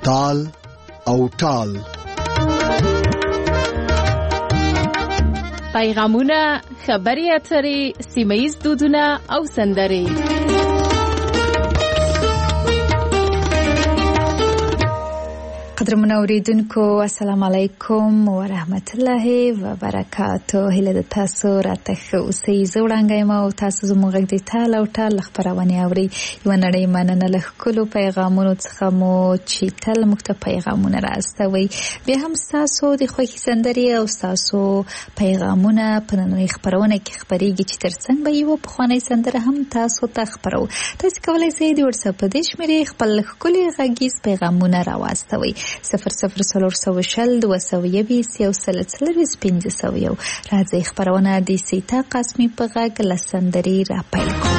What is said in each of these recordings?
تال او ټال. پیغامونه، خبري اترې، سیمه‌ییز دودونه او سندرې. قدرمن اوریدونکو السلام علیکم و رحمت الله و برکاته. هله د تاسو راته اوسئ. زه وړاندې ما او تاسو زموږ د تال او ټال خبرونه اوري. یو نړۍ مننه له کلو پیغامونو څخه مو چې تل موږ ته پیغامونه راستوي. بیا هم تاسو د خوښي سندري او تاسو پیغامونه په نړۍ خبرونه کې خبريږي چې ترڅنګ به یو په خواني سندره هم تاسو ته خبرو. تاسو کولای شئ د واتساپ په دې شمیرې خپل کلي غږیز پیغامونه راوستوي. 0020201500 راځي خبرونه د سیتا قسمی په غږ لسندري را پیل کوو.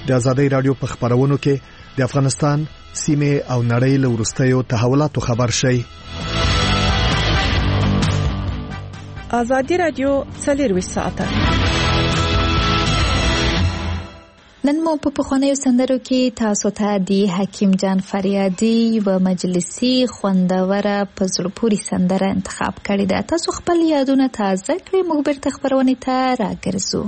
د ازادۍ رادیو په خبرونو کې د افغانستان سیمه او نړۍ له وروستیو تحولاتو خبر شي. ازادي رادیو 24 ساعته. نن مو په پخوانیو سندرو کې تاسو ته د حکیم جان فریادي و مجلسي خوندوره په زړه پورې سندره انتخاب کړې ده. تاسو خپل یادونه تازه کړئ، موږ بیرته خبرونه ته راګرځو.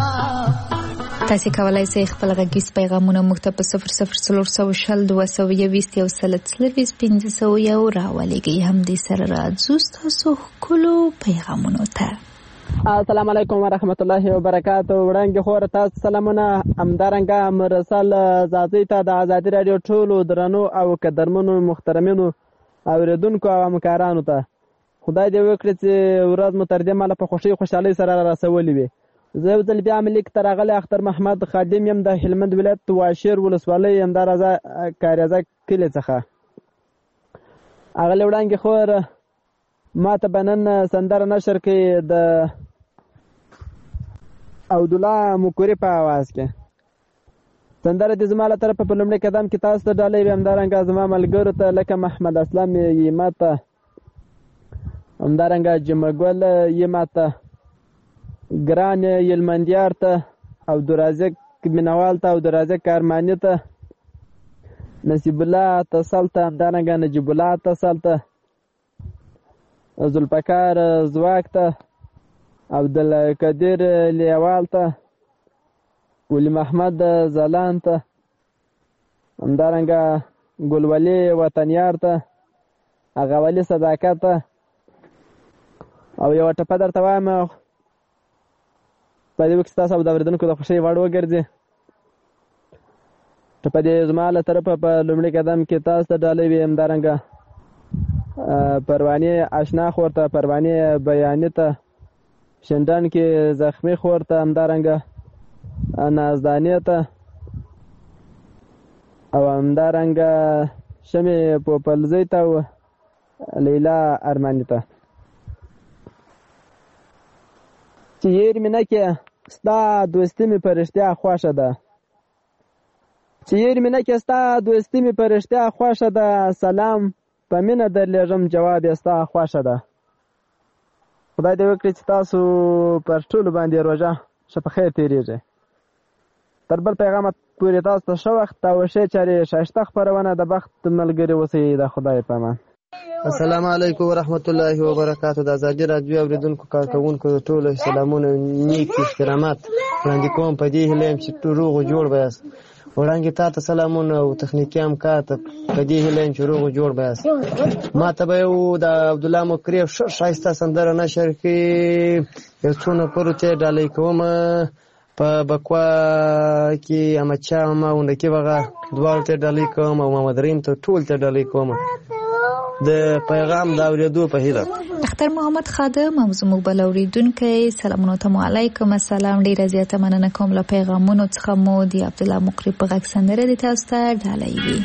تاسو کولای شئ خپل غږیز پیغامونه موږ ته په 004020201500 راولېږئ. هم دې سره راځو تاسو کولو پیغامونو ته. السلام علیکم ورحمت الله وبرکاته. وړاندې خور تاسو سلامونه. همدارنګه مرسل ذاتي ته د ازادي رادیو ټولو درنو او قدرمنو محترمینو اوریدونکو او همکارانو ته خدای دې وکړي چې ورځ مو تر دې ماله په خوشحالۍ سره راسولې وي. زه یو ځل بیا ملک ته راغلی اختر محمد خادم یم د هلمند ولایت واشیر ولسوالۍ همدارازه کاریزه کلي څخه. هغه وړاندې خور ما ته به نن سندره نشر کړي د عبدالله مکوري په آواز کې. سندره دې زما له طرفه په لومړي قدم کې تاسو ته ډالۍ وي. همدارنګه زما ملګرو ته لکه محمد اسلام یې ما ته، همدارنګه جمعګل یې ما ته، ګران یلمندیار ته، عبدالرازق مینوال ته، عبدالرازق ارماني ته، نصیب الله اتصل ته، همدارنګه نجیب الله اتصل ته، ذوالفقار زواک ته، عبدالقدیر لیوال ته، ولی محمد زلان ته، همدارنګه ګلولي وطنیار ته، اغاولي صداقت ته. او یو ټپه درته وایم په دې وخت تاسو د اوریدونکو د خوښۍ وړ وګرځي. ټپه دې زما له طرفه په لومړي قدم کې تاسو ته ډالۍ وي. همدارنګه پروانې اشنا خور ته، پروانې بیانې ته، شندان کې زخمي خور ته، همدارنګه نازدانې ته، او همدارنګه شمې پوپلزۍ ته، لیلا ارماني ته. چې یېر مې نه کې ستا دوستي مې په رښتیا خوښه ده، چې یېر مې نه کې ستا دوستي مې په رښتیا خوښه ده، سلام په مینه درلېږم جواب یې ستا خوښه ده. خدای دې وکړي چې تاسو پر ټولو باندې روژه ښه په خیر تېرېږي. تر بل پیغامه پورې تاسو ته ښه وخت او ښې چارې ښایسته خپرونه د بخت ملګري اوسئ. د خدای په امان. السلام علیکم ورحمت الله وبرکاته. د ازادي رادیو اوریدونکو کارکوونکو ټولو سلامونه نیک احترامات وړاندې کوم په دې هیله یم چې روغ او جوړ به یاست. وړاندې تا ته سلامونه او تخنیکي همکار ته په دې هیله یم چې روغ او جوړ به یاست. ما ته به یو د عبدالله مکري ښایسته سندره نشر کړي، یو څو نفرو ته یې ډالۍ کوم. په بکوا کې احمدشاه ماما غونډکي بغه دواړو ته یې ډالۍ کوم او محمد رحیم ته ټول ته ډالۍ کوم د پیغام د اورېدو په هیله. اختر محمد خادم او زموږ بل اورېدونکی سلامونه ته علیکم السلام. ډېره زیاته مننه کوم له پیغامونو څخه مو د عبدالله مقری په غږ سندره دې تاسو ته ډالۍ وي.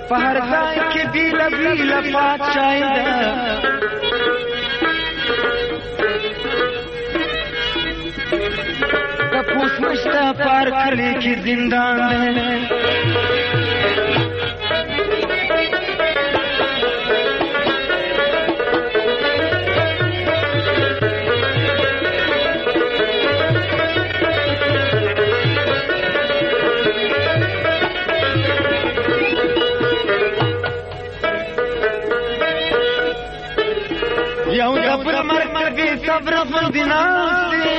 په هر ځای کې بیله بیله پادشاهي ده تپوس نشته په هر کلي کې زندان ده یو د بل مرکبي صبر غوندې ناست دی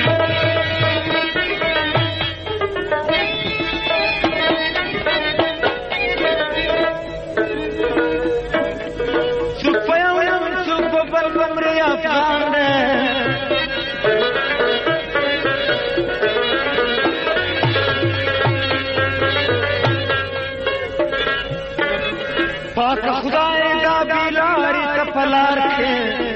څوک په یو یم څوک په بل بمري افغان دی پاک خدای دا بیلاری ته په لار کې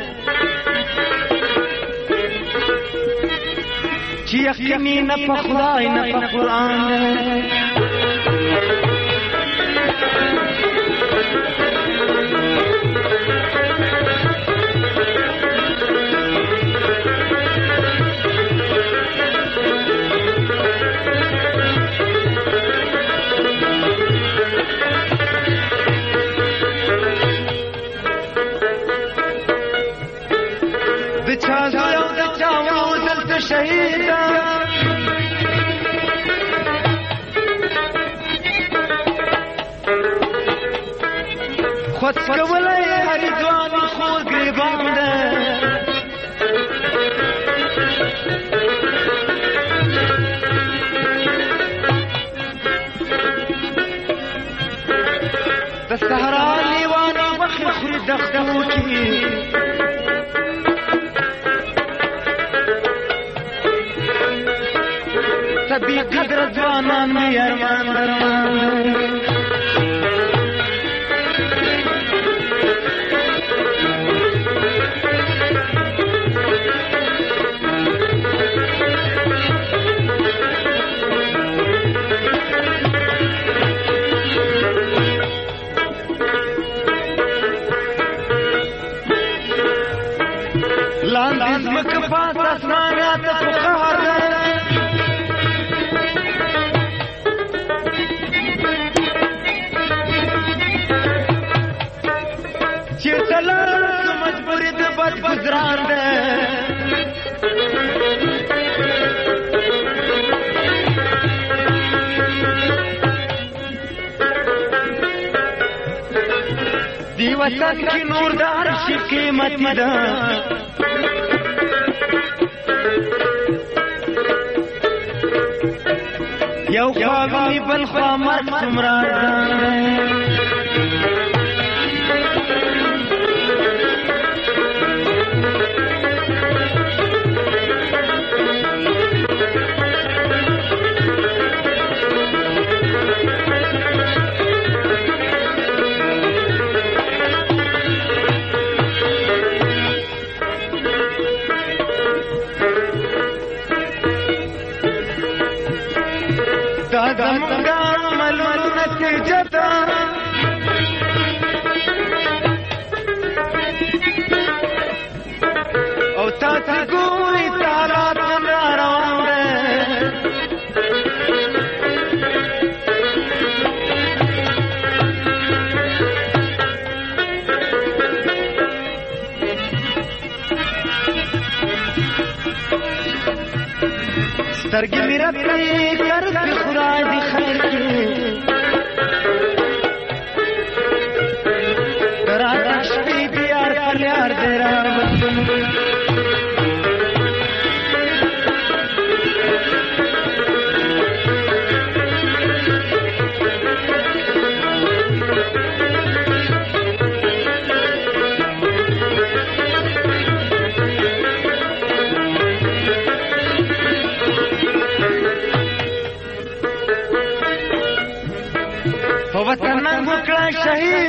چې یقیني نه په خدای نه په قرآن د چا زوی او د چا ورور دلته شهید ده خود کولی هرې ځواني خور ګریبان ده د صحرا لیوانې وخې خوري دښتو کې بی قدر ځوانان مې ارمان درمان لاندې ځمکه پاس اسماناته خو قهر ده چیرته لاړ څه مجبوري د بد ګزران ده دی وطن کې نور د هر شي قیمتي ده یو خوا وي بل خوا مرګ څومره ارزان ده دا زمونږ عملونو نتیجه ده او تاسې ګورئ حالات نن را روان ده سترګې مې رپې کرپې خدای دې خیر کړي راته شپې دې یار پر یار دې راوستل وطن ننګ وکړه شهید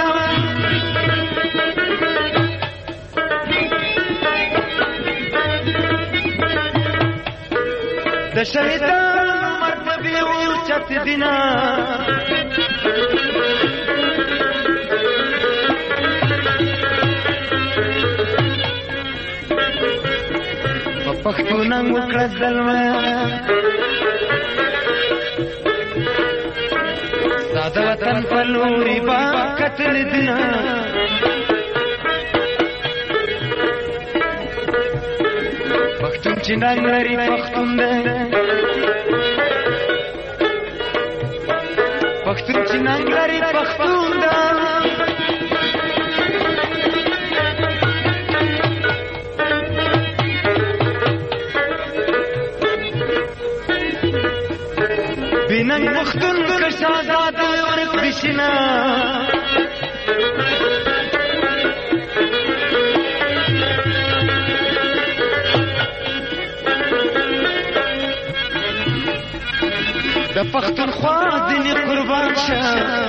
د شهیدانو مرتبې اوچت دینه ننګ وکړه دلمه ساده وطن په لوري با کتل دنا پښتون چې ننګ لري پښتون دی پښتون چې ننګ لري پښتون دی بیننګ پښتون که شهزاد ورک بشنا د پښتونخوا ځینې قربان شه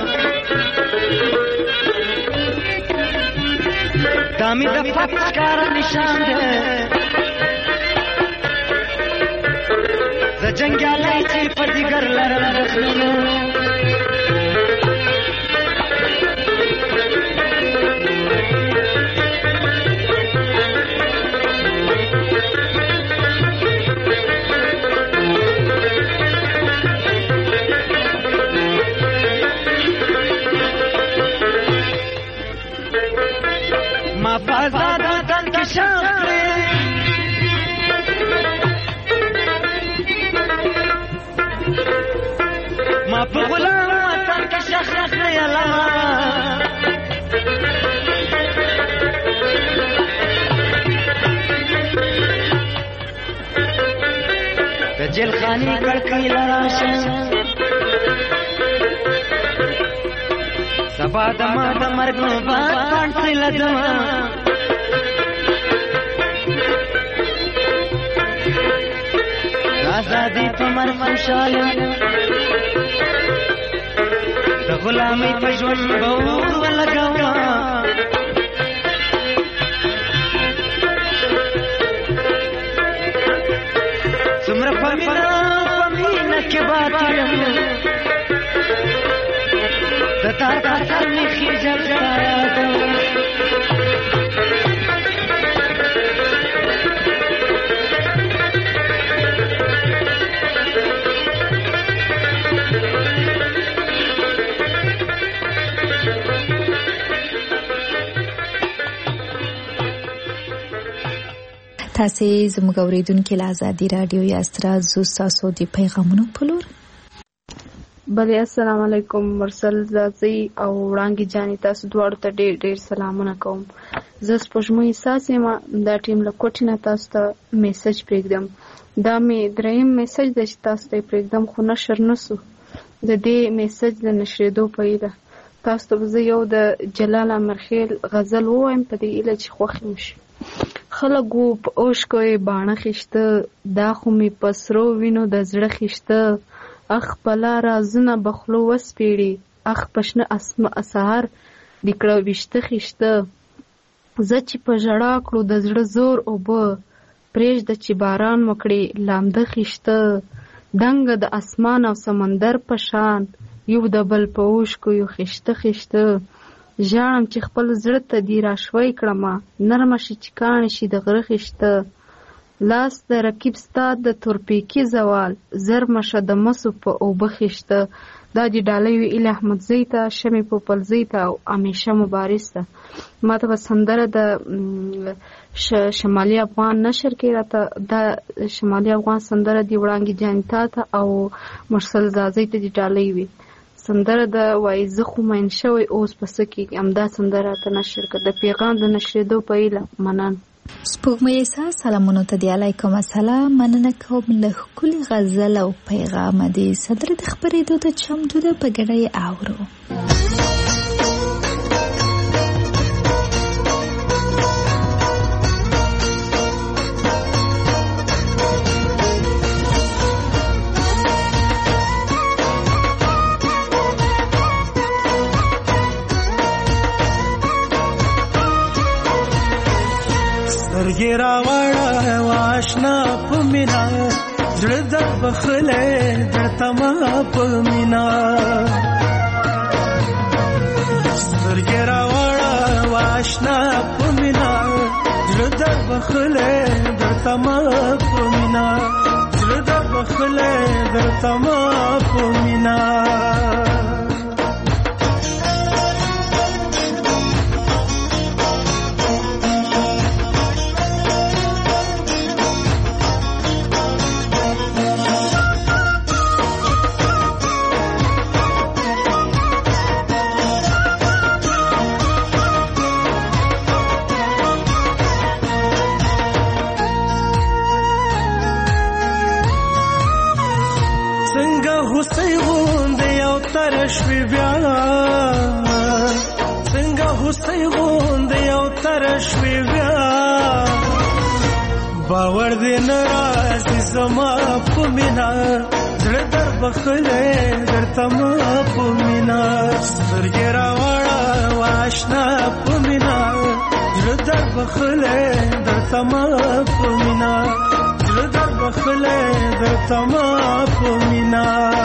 دا مې د فتح ښکاره نشان دی د جنګیالی چې په ځیګر لرل دخلونه ما په آزاد وطن کې شام کړې ما په غلام وطن کې شخ کړې علامه د جیل خانې کړکۍ لراشه سبا دما د مرګ نه بعد پانسي لدما آزادی په مرګ خوشاله د غلامۍ په ژوند به اور ولګوما څومره په مینه کې باطل د تار سر می خیجل سایا تاسې زموږ اورېدونکي له ازادي راډیو یاست. راځو ستاسو د پیغامونو په لور. بله السلام علیکم مرسل زازي او وړانګې جانې تاسو دواړو ته ډېر ډېر سلامونه کوم. زه سپوږمۍ ساس یم دا ټیم له کوټې نه تاسو ته میسج پرېږدم. دا مې دریم میسج دی چې تاسو ته یې پرېږدم خو نشر نه سو. د دې میسج د نشرېدو په هیله تاسو ته به زه یو د جلال امرخیل غزل ووایم په دې هیله چې خوښ مو شي. خلک وو په اوښکو یې باڼه خیشته دا خو مې په سرو وینو د زړه خیشته اخ پلا رازونه بخلو وسپیړي اخ پشنه سهار د کړه ویشته خیشته زه چې په ژړا کړو د زړه زور اوبه پرېږده چې باران وکړي لامده خیشته دنګه د اسمان او سمندر په شان یو د بل په اوښکو یو خیشته خیشته ژاړم چې خپل زړه ته دې راشوی کړمه نرمه شي چې کاڼې شي د غره خیشته لاس د رقیب ستا د تورپیکي زوال زرمه شه د مسو په اوبه خیشته. دا د ډالۍ وي ایل احمدزۍ ته شمې پوپلزۍ ته او همیشه مبارز ته. ما ته به سندره د شمالي افغان نشر کې راته دا شمالي افغان سندره د وړانګې جانتا ته او مرسل زازۍ ته د ډالۍ وي سندره د وایي زه خو مین شوی اوس په څه کېږي همدا سندره ته نشر کړه د پیغام د نشرېدو په هیله منن. سپوږمۍ احساس سلامونو ته دی علیکم السلام مننه کوم له ښکلي غزل او پیغام دې صدر د خپرېدو ته چمتو ده په ګډه یې اورو. سترګې راوړه واشنا په مینا زړه د بخلې درته ما په مینا سترګې راوړه واشنا په مینا زړه د بخلې درته ما په مینا بخله درته ما په مینا شوی بیا څنګه هوسۍ غوندې یو تر شوی بیا باور دې نه راځي زما په مینا زړه در بخلې درته ما په مینا سترګې راوړه واشنا په مینا زړه در بخلې درته ما په مینا زړه در بخلې درته ما په مینا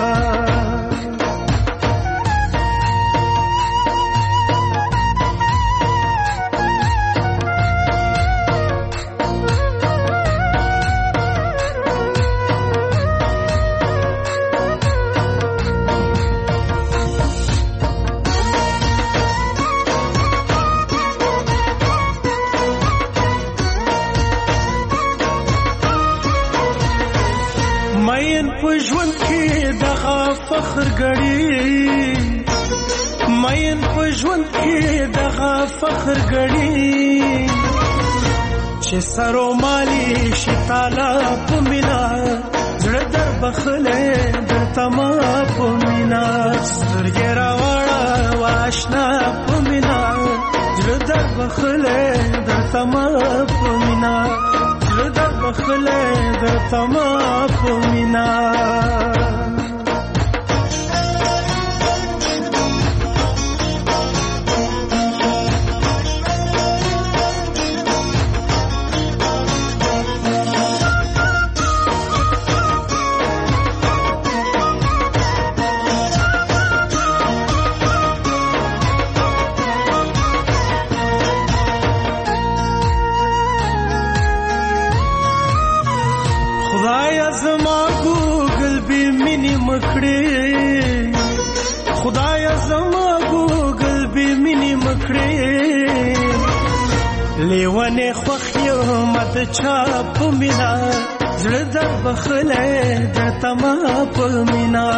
فخر غړي مین په ژوند کې دغه فخر غړي چې سرو مالي شتاله په مینا زړه در بخله درته ما په مینا سترګې راوړه واشنا په مینا زړه در بخله درته ما په مینا زړه در بخله درته ما په مینا خدای زما ګوګل به مینې مکړې لیوانې خوښ یم د چا په مینا زړه در بخلی درته ما په مینا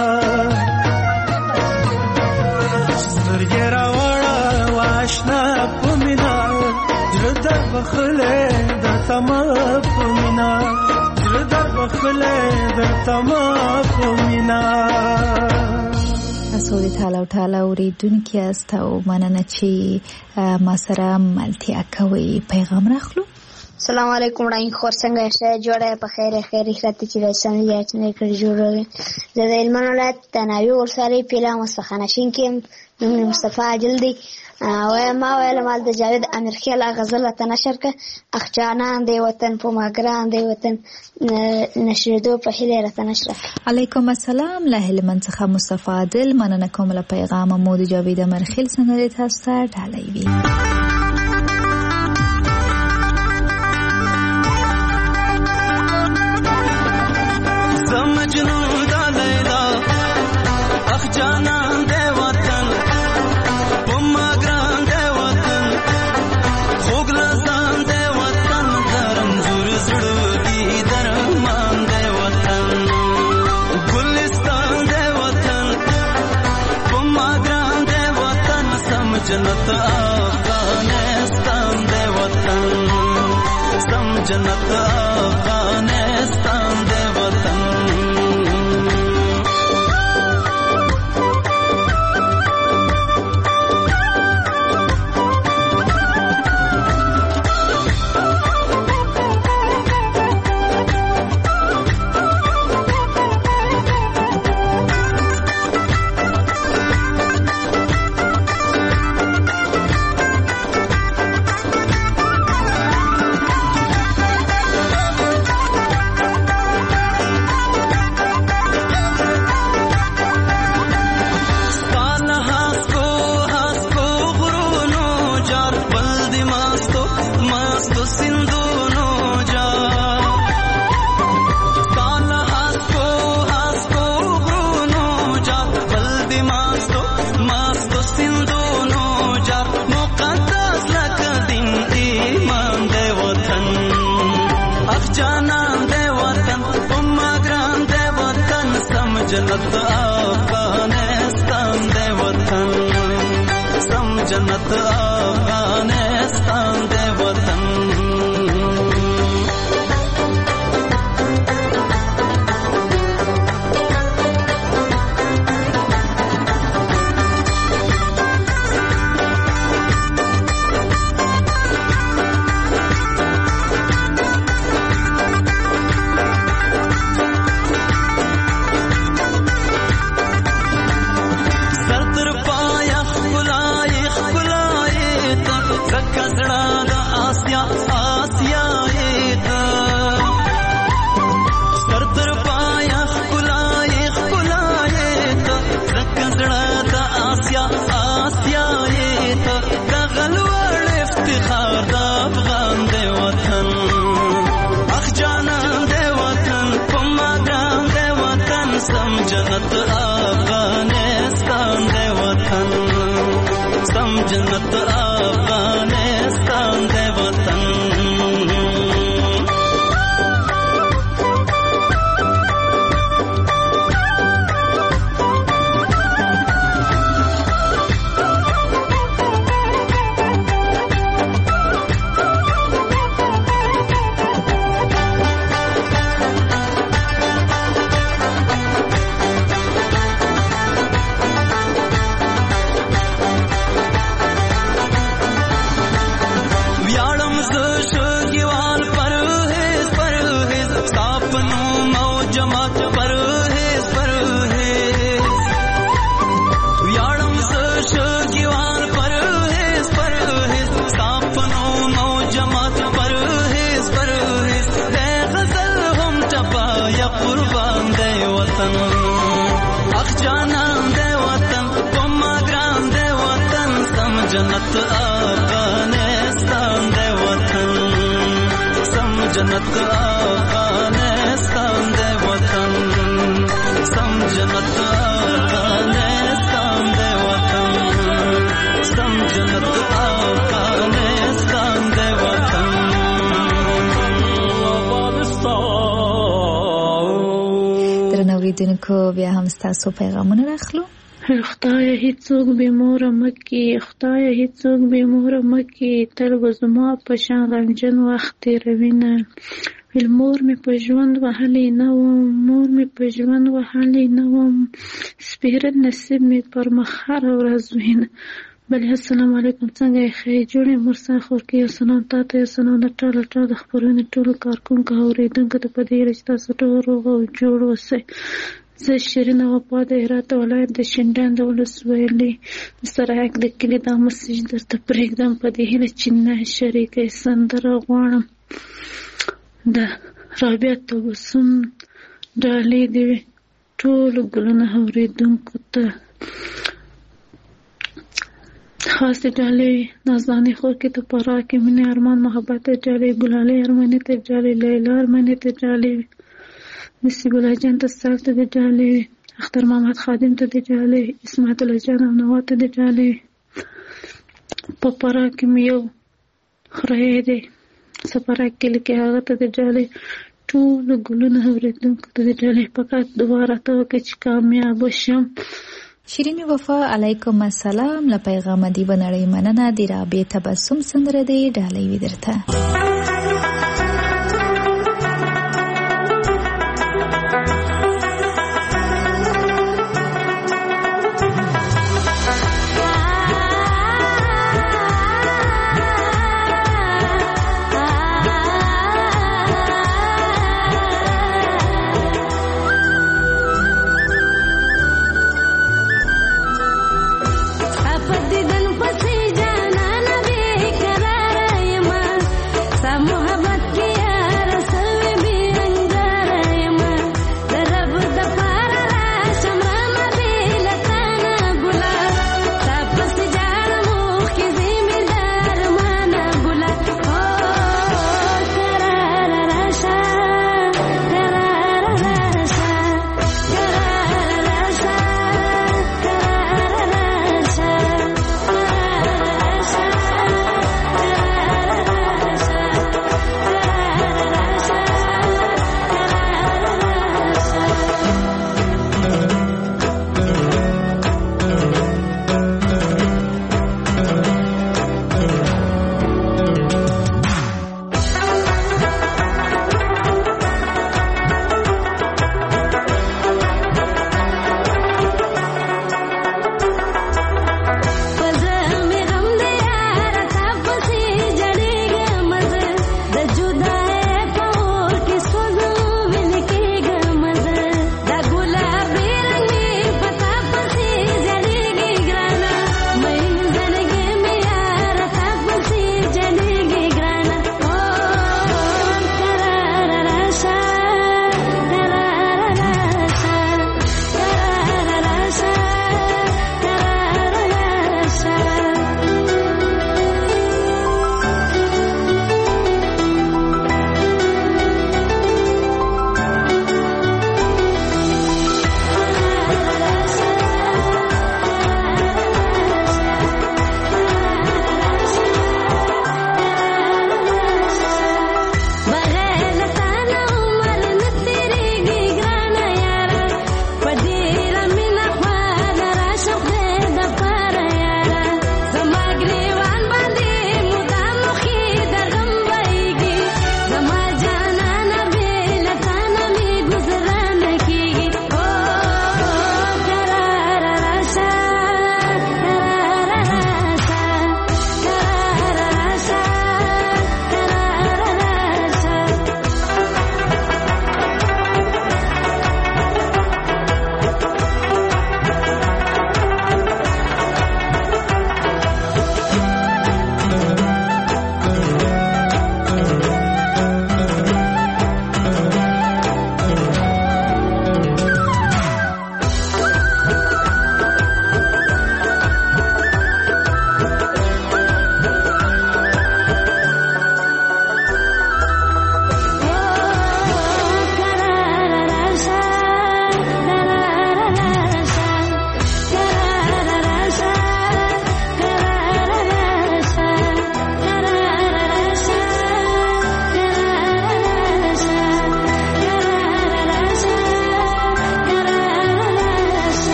سترګې راوړه واشنا په مینا زړه در بخلی درته ما په مینا زړه در بخلی درته ما په مینا تاسو د ټاله اوریدونکي یاست او مننه چې ما سره ملتیا کوئ. پیغام راخلو. السلام علیکم وړاندې خور څنګه یې جوړه په خیر خیرات چې د سنجات نه کړی جوړه زه د هلمند ولایت تناوي ورسره پیلا مستخانشین کې نوم مصطفی عادل دی او ما ویل مال د جاوید امیر خیال غزل ته نشر ک اخجانان دی وطن په ماګران دی وطن نشریدو په هیله راته نشر. علیکم السلام له هلمند څخه مصطفی عادل مننه کوم له پیغام مو د جاوید امیر خیال څنګه تاسو ته ډالۍ وی. مجنون دا لیلا اخ جانان دے وطن پما گران دے وطن خوگ لزان دے وطن درم زور زڑو دی درمان دے وطن گلستان دے وطن پما گران دے وطن سمجھنت افغانستان دے وطن سمجھنت افغانستان دے وطن مست سندونو جار مقدس لکه دین ایمان دی وطن اخ جانان دی وطن اما ګران دی وطن سم جنت افغانستان دی وطن سم جنت افغانستان دی وطن جنت افغانستان دی وطن سم جنت افغانستان دی وطن جنت افغانستان دی وطن سم جنت افغانستان دی وطن سم جنت افغانستان دی وطن سم جنت افغانستان دی وطن درنوریدونکو بیا هم ستاسو پیغامونه راخلو. خدای هیڅوک به مور مکي خدای هیڅوک به مور مکي تل به زما په شان غمجن وخت تېروینه ویل مور مې په ژوند وهلی نه وم مور مې په ژوند وهلی نه وم سپېره نصیب مې پر مخ هره ورځ وینه بلې السلام علیکم څنګه یې ښې جوړې مرسا خورکې یو سلام تا ته یو سلام د ټول د خپرونې ټولو کارکونکو اورېدونکو ته په دې هیله چې تاسو ټول روغ او جوړ اوسئ. زه شیرینه وفا د هرات ولایت د شینډنډ د ولسوالۍ د سرایک د کلي دا مسیج درته پرېږدم په دې هیله چې نه شریکه سندره غواړم د رابعه تبسم ډالۍ دې وي ټولو ګلونه اورېدونکو ته خاصې ډالۍ نازاني خورکې ته پراکې مینې ارمان محبت ته ډالۍ ګلالۍ ارماني ته ډالۍ لیلا ارماني ته ډالۍ وي نصیب الله جان ته صاحب ته د ډالۍ اختر محمد خادم ته د ډالۍ اسماعیل الله جان او نوا ته د ډالۍ په پراک کې مې یو خره دی سپراک کې لکه هغه ته د ډالۍ ټولو ګلونه اورېدونکو ته د ډالۍ فقط دعا راته وکړه چې کامیاب شم. شیرین وفا علیکم السلام له پیغام دی بنړی مننه دی رابعه تبسم سندره دی ډالۍ وی درته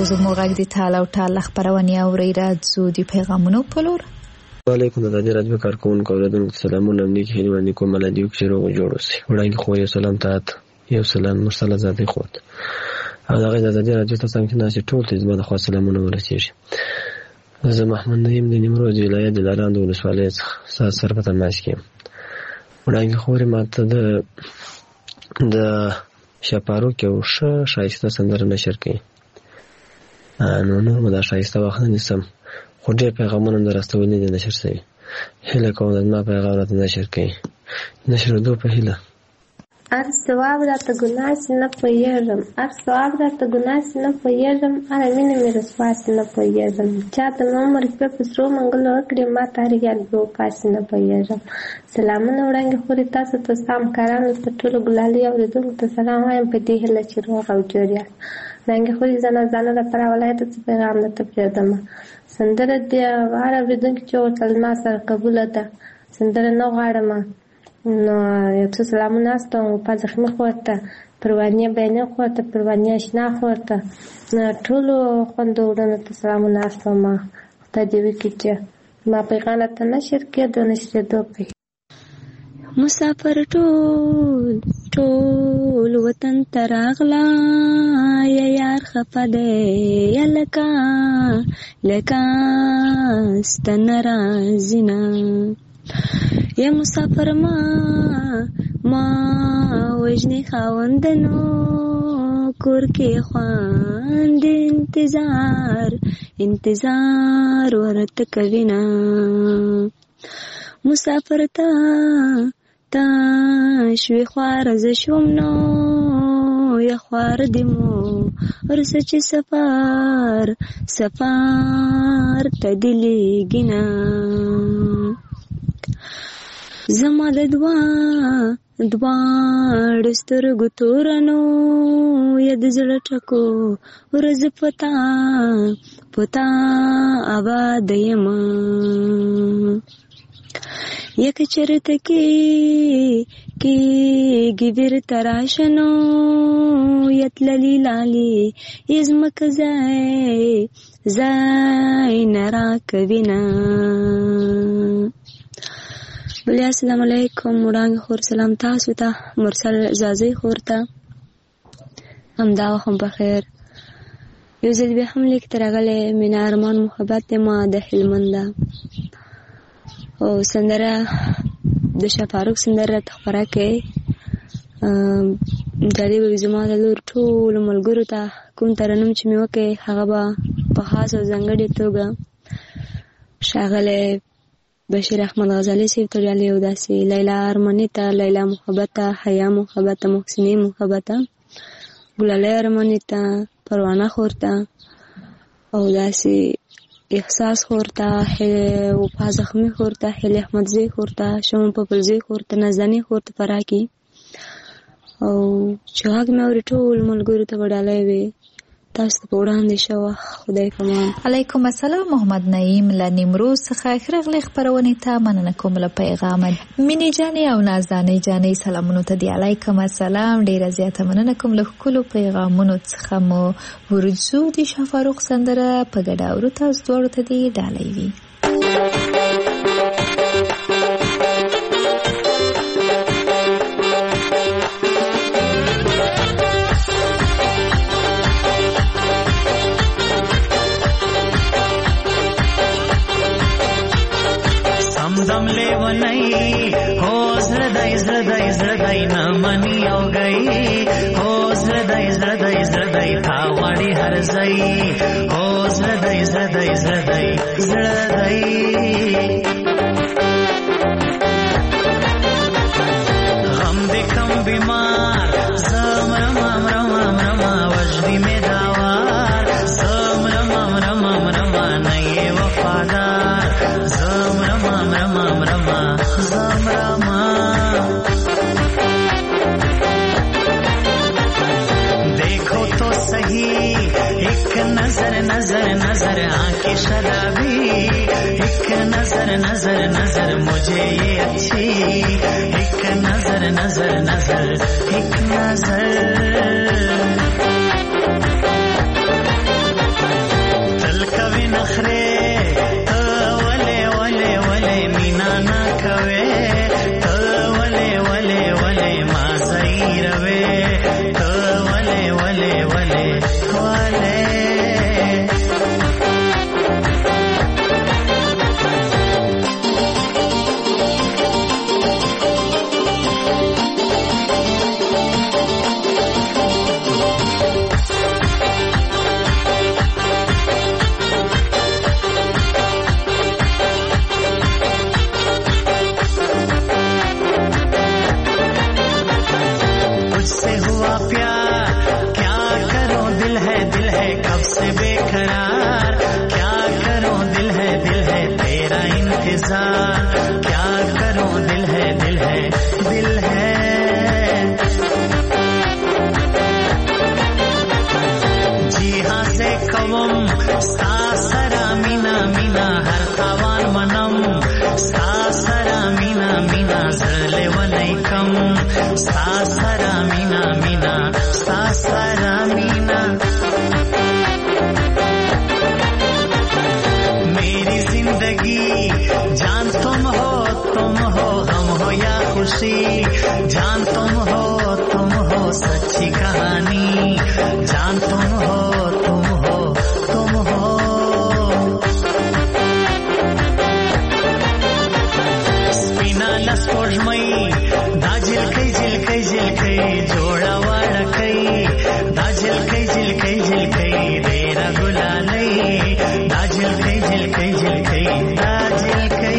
تاسو زموږ غږ د تعالی او تعالی خبرونه اورئ. راځو د پیغامونو په لور. وعلیکم د راډیو کارکونکو اوریدونکو سلامونه. امنیت هیله باندې کوم ملادیو کې روغ جوړ اوسئ. وړاندې خو یو سلام ته یو سلام مرسل آزادې خوت او دغه د راډیو ته څنګه نه ټول ته زما د خاص سلامونه ورسیږي. زه محمد نعیم د نیمروز ولایت د لاراند ولسوالۍ څخه سره په تماس کې یم. وړاندې خو ماته د شپارو کې او شایسته سندره نشر کړي. نو دا شایسته وخت نیسم خو ډېر پیغامونه هم راستوي نه دي نشر شوي. هیله کوم د زما پیغام راته نشر کړي. نشرېدو په هیله. هر ثواب راته ګناه سي نه پوهېږم، هر ثواب راته ګناه سي نه پوهېږم، هره مینه مې رسوا سي نه پوهېږم. چا ته مې عمر شپې په سرو منګلو وکړې، ما ته هر یاد به وفا سي نه پوهېږم. سلامونه وړاندې خورې تاسو ته ستا همکارانو ته ټولو ګلالي اورېدونکو ته سلام وایم په دې هیله چې روغ او جوړ یاست. وړاندې خورې زنانو لپاره ولایت څه پیغام درته پرېږدمه. سندره د هر اورېدونکي چې ورته زما سره قبوله ده، سندره نه غواړم. نو یو څه سلامونه استوم په زخمي خورته، پروانې بیانې خورته، پروانې اشنا خورته، ټولو خوندو وړنو ته سلامونه استوم. خدای دې وکړي چې ما پیغام راته نشر کړي د نشرېدو په مسافر ټول وطن ته راغلا، یا یار خفه دی یا لکه ستن راځي نه. یا مسافر ما وجنی خاوندنو کور کې خواند انتظار ورته کوي نه. مسافر تا شوی خوار ز شوم نو یا خوار دمو ورسه چې سفر ته دلیږي نه. زما د دواړو سترګو تورنو یا د زړه ټکو ورځ پتا آباد یم. یک چرته کې بیرته راشنو یتللی لالی یزمک زای نرا کوینا. بلی السلام علیکم. وړاندې خور سلام تاسو ته، مرسل اجازه خور ته همدا وخت په خیر. یو ځل بیا هم لیک ترغله مینا ارمان محبت ما د هلمند او سندره د شفاروق سندره تخبره کې جالي به زما د لور ټول ملګرو ته کوم ترنم چې مې وکړ هغه به په خاص او ځانګړې توګه ښاغلی بشیر احمد غزالی صاحب ته ډالۍ او داسې لیلا ارماني ته، لیلا محبت ته، حیا محبت ته، محسنې محبت ته، ګلالۍ ارماني ته، پروانه خور ته او داسې احساس خور ته، وفا زخمي خور ته، هیلې احمدزی خور ته، شمون پپلزی خور ته، نازني خور ته فراکي او چې غږ مې اوري ټول ملګرو ته به ډالۍ وي. تاسو ته په وړاندې شوه. خدای پامان. علیکم السلام. محمد نعیم له نیمروز څخه ښاغلي خپرونې ته مننه کوم له پیغامه. مینې جانې او نازدانۍ جانې سلامونو ته دی. علیکم السلام. ډیره زیاته مننه کوم له ښکلو پیغامونو څخه مو ورځو د شفاروق سندره په ګډه اورو. تاسو دواړو ته دی ډالۍ وي. दम ले वो नहीं हो زړدای نه منی او گئی हो زړدای تا وړي هر ځای हो زړدای غم دې کم بیمار زمرما وجدی می داوار زمرما نه وفادار زمرما देखो तो सही एक नजर आंखें शराबी एक नजर मुझे ये अच्छी एक नजर एक नजर کوم ستا سره مینا مینا هر تاوان منم ستا سره مینا مینا زړه ونی کم ستا سره مینا مینا ستا سره مینا मेरी जिंदगी जान तुम हो गम हो या खुशी जान तुम हो सच्ची कहानी जान तुम हो स्पिना लस्पोजमई दा झिलकै जोड़ा वाड़कै दा झिलकै देरा गुलालै दा झिलकै दा झिलकै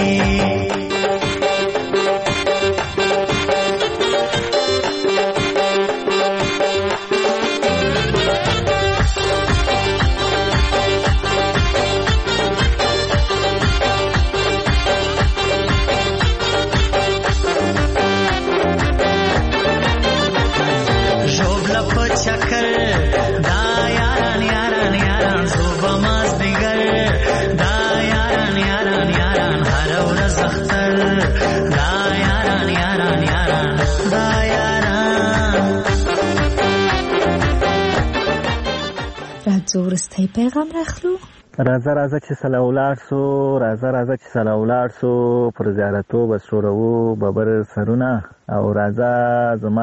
चक्कर दा यारान सुबह मजदिगर दा यारान हर ورځ اختر दा यारान दा यारान راځو وروستی پیغام راخلو. راځه چې سلا ولاړ سو پر زیارتو بسورو ببر سرونه او راځه زما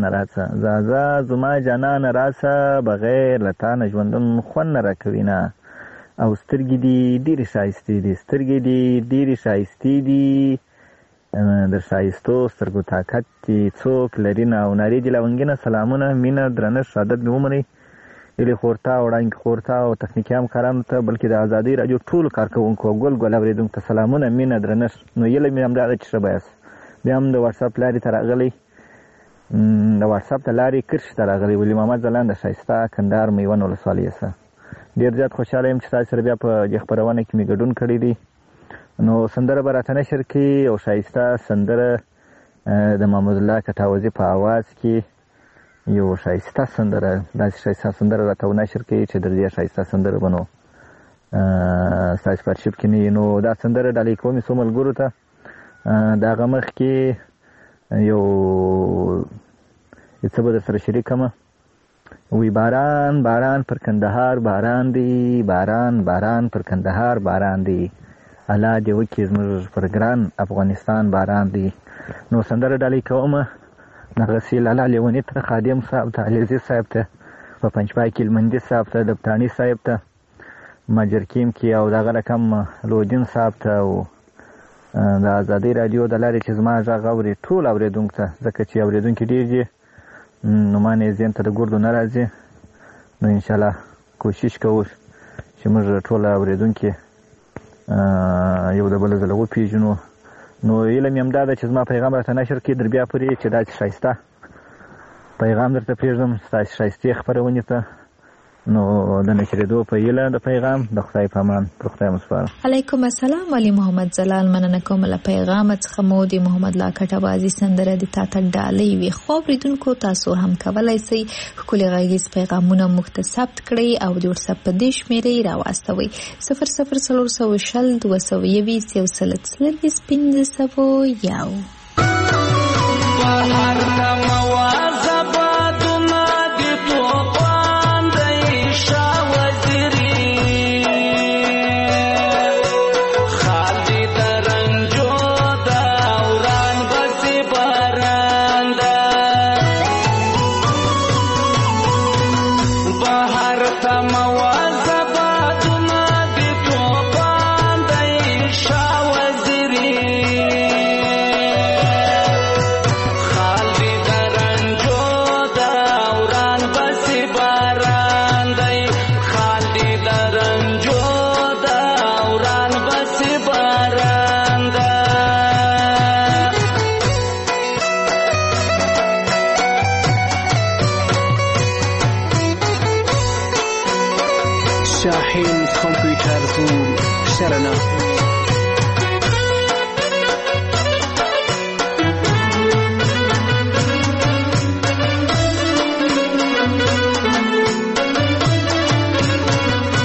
جانان راځه بغیر لتان ژوندون خون نه راکوینه او سترګې دي ډېرې ښایستې دي در ښایستو سترګو طاقت چې څوک لري نه او نارې دي لونګینه سلامونه مینه درنښت عادت مې ومنئ ایلی خورتا وړاندې خورتا او تخنیکي همکارانو ته بلکې د ازادۍ راډیو ټولو کارکوونکو او ګل اورېدونکو ته سلامونه مینه درنښت. نو هیله مې همدا ده چې ښه به یاست. بیا هم د واټساپ لارې ته راغلی د واټساپ د لارې کرښې ته راغلی ولی محمد ځلاند ښایسته کندهار میوند ولسوالۍ څخه ډېر زیات خوشحاله یم چې تاسو سره بیا په دې خپرونه کې مې ګډون کړی دی. نو سندره به راته نشر کړي او ښایسته سندره د محمد الله کټاوزي په اواز کې یو ښایسته سندره داسې ښایسته سندره راته ونشر کړي چې در دې ښایسته سندره به نو ستاسو په ارشیف کې نه وي. نو دا سندره ډالۍ کوم څو ملګرو ته د هغه مخکې یو څه به در سره شریکمه وی باران پر کندهار باران دی باران پر کندهار باران دی الله دې وکړي زموږ پر ګران افغانستان باران دی. نو سندره ډالۍ کومه نغسي لالا لیونی تر خادم صاحب ته علیزي صاحب ته په پنجپای کې لمندي صاحب ته دبتانی صاحب ته مجرکیم کې او دغه رقم لودین صاحب ته او د ازادۍ راډیو د لارې چې زما غږ اوري ټول اورېدونکو ته ځکه چې اورېدونکي ډېر دي نو ما نه ذهن ته د ګردو نه راځي. نو انشاءالله کوشش کوو چې موږ ټول اورېدونکي یو د بل ځله وپېژنو. نو هیله مې همدا ده چې زما پیغام راته نشر کړي در بیا پورې چې داسې ښایسته پیغام درته پرېږدم ستاسې ښایستې خپرونې ته. نو د نشرېدو په هیله د پیغام د خدای په امان پر خدای مو سپارم. علیکم السلام ولی محمد زلال مننه کوم له پیغام څخه مو د محمد الله کټوازي سندره د تا ته ډالۍ وي. خو اورېدونکو تاسو هم کولی شئ ښکلي غږیز پیغامونه موږ ته ثبت کړئ او د وټساپ په دې شمېرې راواستوئ 「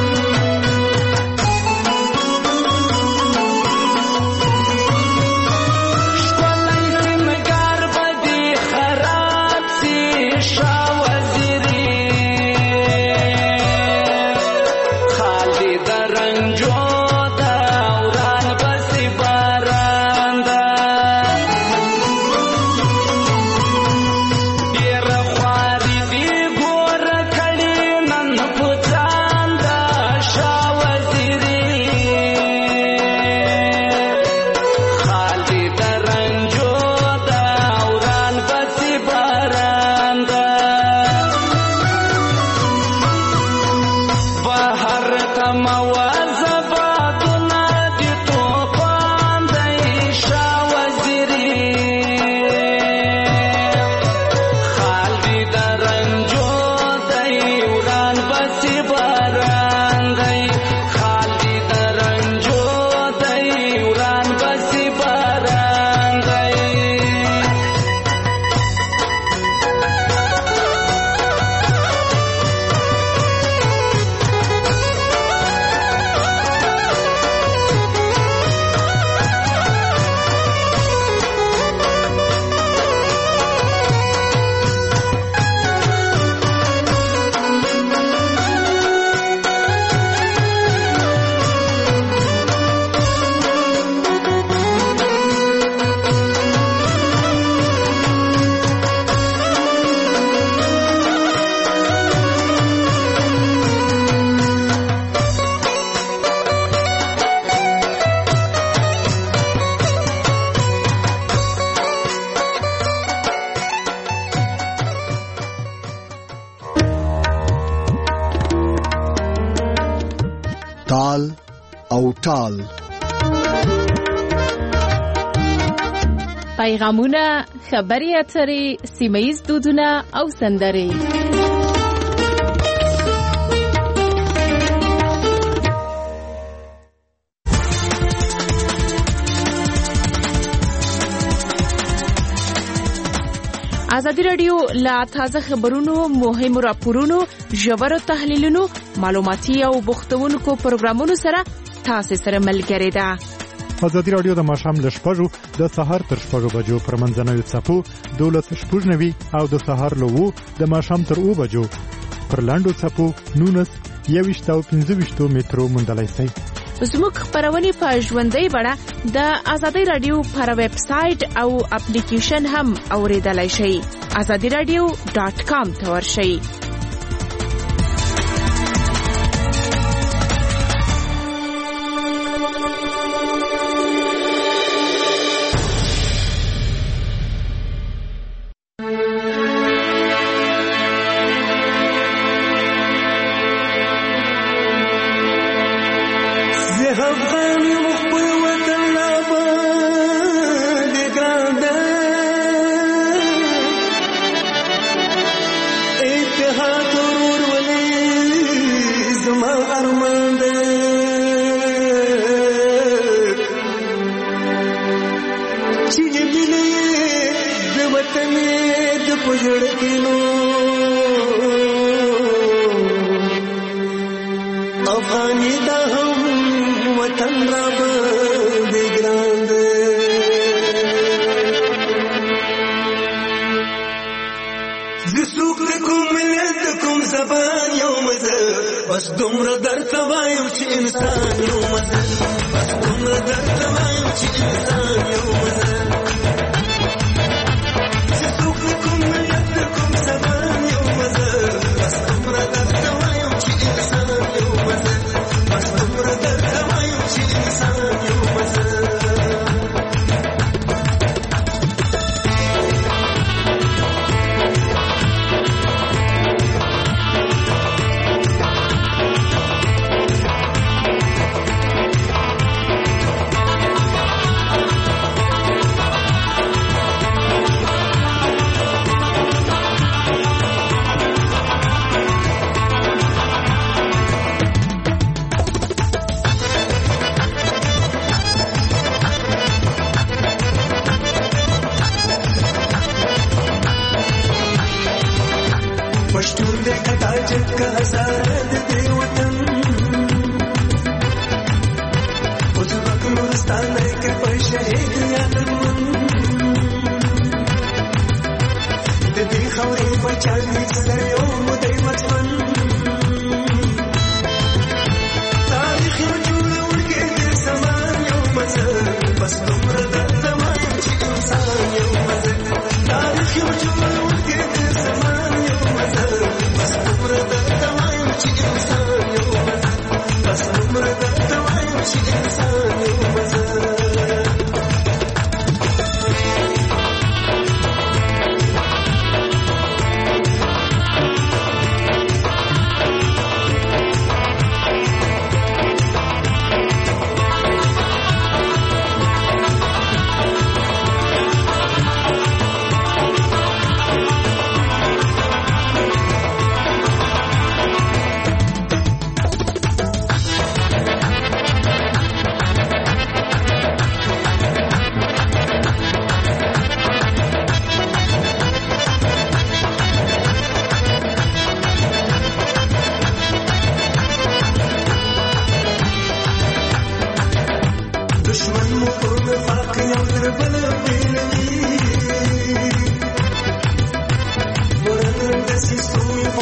تال او ټال پیغامونه، خبري اترې، سیمه‌ییز دودونه او سندرې. ازادي رادیو لا تازه خبرونو، مهمو راپورونو، ژورو تحلیلونو، معلوماتي او بوختونکو پروګرامونو سره تاسو سره ملګری ده. ازادي رادیو د ماښام له 6 د سهار تر 6 بجو پر منځنوي څپو 12:90 او د سهار له 2 د ماښام تر 2 بجو پر لاندو څپو 19 او 15 مترو مندلای سي. زموږ خبرونه په ژوندۍ بڼه د ازادي رادیو پر ویب سټ او اپلیکیشن هم اوریدلای شئ. azadiradio.com ته ورشئ. دومره درته وایم چې انسان یم زه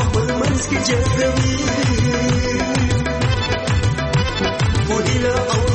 Oh